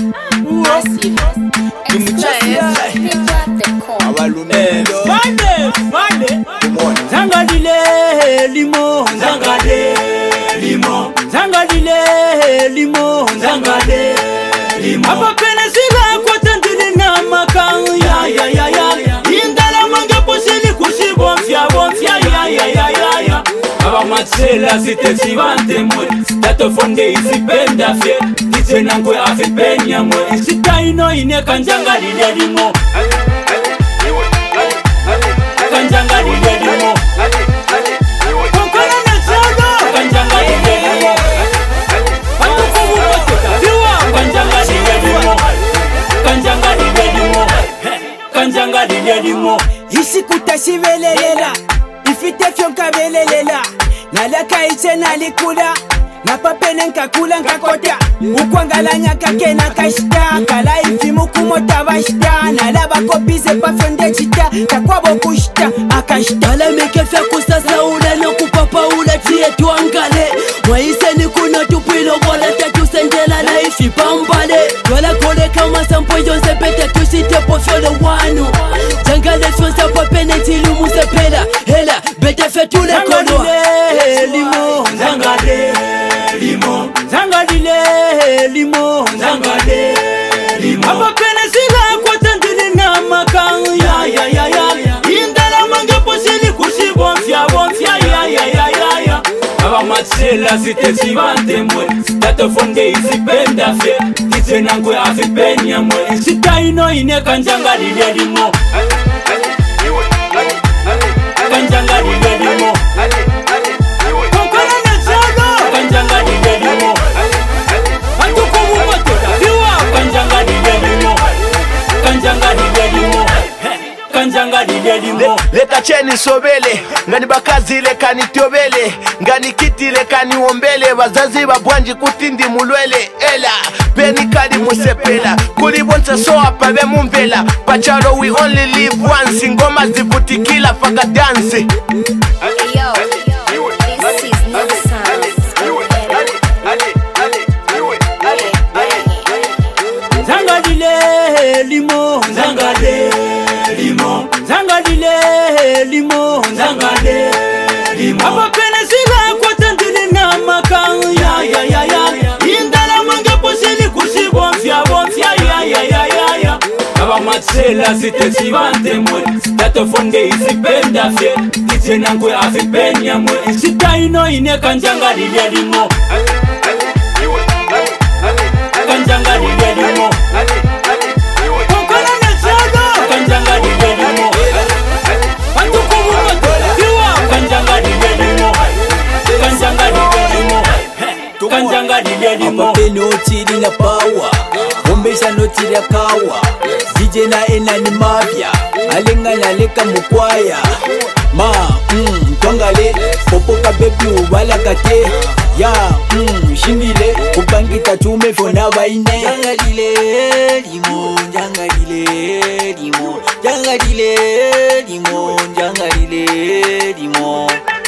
Zangadile limo, zangade limo, zangadile limo, zangade limo. Apa pena siga kwa tandili na makang ya. Indala mange poseli kusi bonfia ya. Aba matsela sitesivante mwe, tato fonde isipenda fye, kitena ngwe afipenya mwe. Sitaino ine kanjangadile limo, kanjangadile limo. Isi kutashivelelela, ifite fyonka velelela. Nalaka iche nalikula, napapene nkakula nkakota. Ukwangalanya kake nakashita, kala ifimu kumota bashita. Nalaba kopize pa fyonde chita, takwabo kushita, akashita. Wala mekefya kusasa ule no kupapa ule tiye tuangale. Mwaise ni kuna tupilo wala tatu sendela na ifi pambale. Wala kole kama sampo yonse pete tushite po fyole wanu. Jangale fyonsa pa pene tilu musepela. Hela bete fe tule kono. Limo, zangade limo, zangadile limo, zangade limo. Apa pene siga kwa tandili na makang ya. Indala mange poseli kusi bonfia ya. Aba matsela sitesivante mwe, tato fonde isipenda fye, kitena ngwe afipenya mwe. Sitaino ine kanjangadile limo, kanjangadile limo. Leta cheni sobele, ngani bakazi leka nitiobele, ngani kiti leka niombele, wazazi babwanji kutindi mulwele. Ela, peni kali musepela, kulibonsa so apa be mumbela. Pacharo we only live once, ngoma zivutikila faka dance. Yo, this is no sound. Zangadile limo, zangade limo, zangadile limo, zangade limo. Apa pene siga kwa tandili na makang ya. Indala mange poseli kusi bonfia ya. Aba matsela sitesivante mwe, tato fonde isipenda fye, kitena ngwe afipenya mwe. Sitaino ine kanjangadile limo, kanjangadile limo. Apa peno chiri na pawa, ombesha no chiri akawa. DJ na ena ni mafia, alenga na leka mukwaya. Twangale, popoka baby ubala kate. Ya, shindile, upangita chume fona baine. Jangadile limo, jangadile limo, jangadile limo, jangadile limo.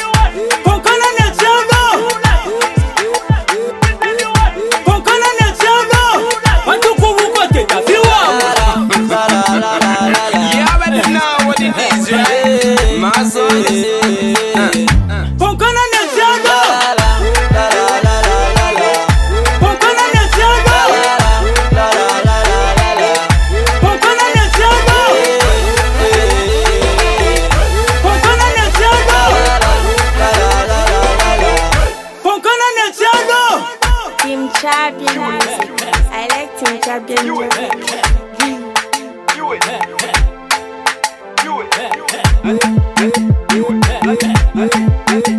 Team Champion music. I like Team Champion music.